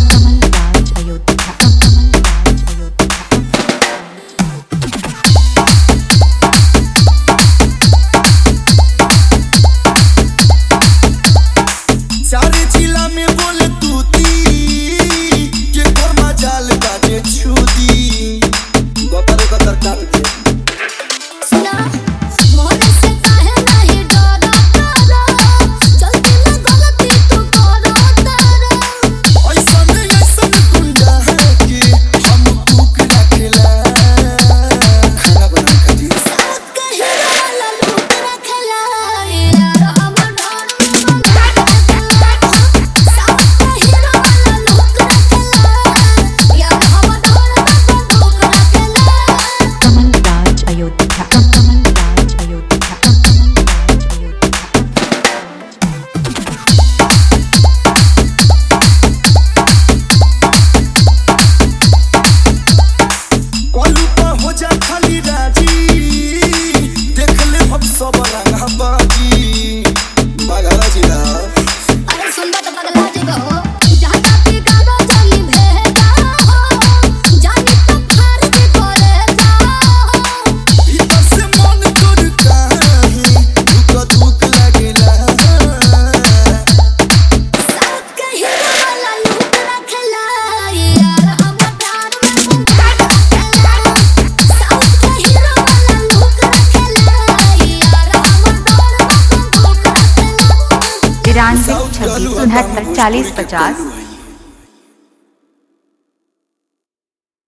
सारे जिला में बोले तूती के घर में जाल बाजे छूती गतर गतर काट के सुना मोर से काहे नहीं डरा तारा चलती ना गलती तू करो तारा ऐसा गुंडा है कि हम कुक रखेला खाना बना के साथ के हीरो वाला लूट रखला यार हमर घर में साथ के हीरो वाला लूट रखला यार हमर घर में लूट रखला कमलराज अयोध्या कमलराज अयोध्या कोलू पर हो जा खाली राजी देख ले हम सब रंगा बाजी मगरा जिला अरे सुनबा तो पगला जेबो जहां कापी गावा जानी भेदा हो जानी तो फार के करे जा भीतर से मन कर काहे दुख लगेला साथ के हीरो वाला लूट रखला यार हमर घर में साथ के हीरो वाला लूट रखला यार हमर घर में 93 26 69 40 50